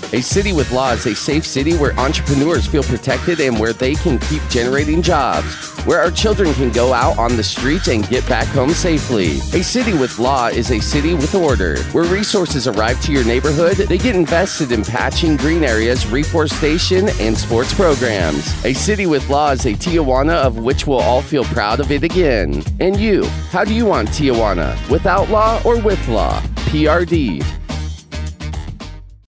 A city with law is a safe city where entrepreneurs feel protected and where they can keep generating jobs, where our children can go out on the streets and get back home safely. A city with law is a city with order, where resources arrive to your neighborhood, they get invested in patching green areas, reforestation, and sports programs. A city with law is a Tijuana of which we'll all feel proud of it again. And you, how do you want Tijuana? Without law or with law? PRD.